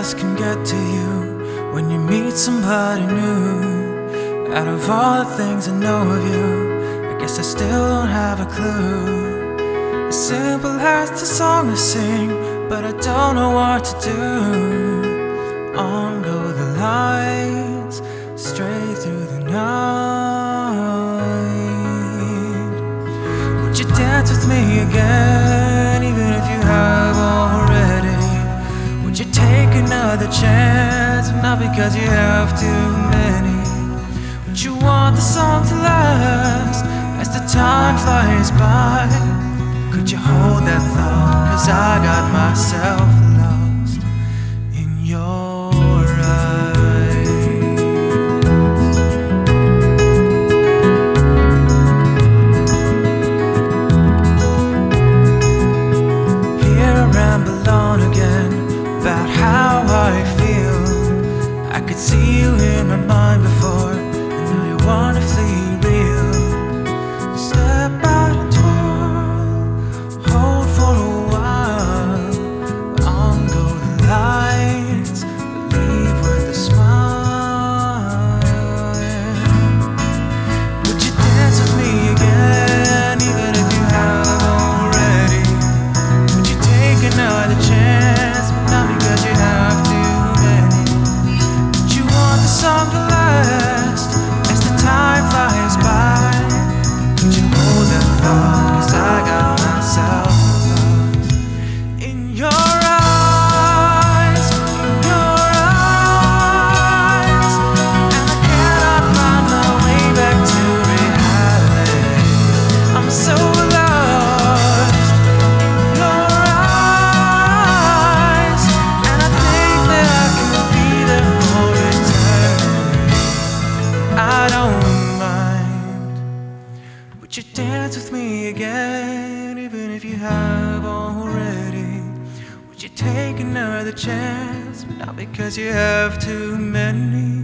happiness can get to you when you meet somebody new. Out of all the things I know of you, I guess I still don't have a clue. As simple as the song I sing, but I don't know what to do. On go the lights, straight through the night. Would you dance with me again, even if you have already? Would you take another chance, not because you have too many? Would you want the song to last as the time flies by? Could you hold that thought, 'cause I got myself lost in your eyes. Here I ramble on again about how I feel. I could see you in my mind before, and now you're wonderfully real. Step out and twirl, hold for a while. On go the lights, leave with a smile. Would you dance with me again, even if you have already? Would you take another chance, but not because you have too many? Would you want the song to last as the time flies by? Could you hold that thought, 'cause I got myself lost in your eyes, in your eyes. And I cannot find my way back to reality. I'm so lost in your eyes, and I think that I could be there for eternity. I don't mind. Would you dance with me again, even if you have already? Would you take another chance, but not because you have too many?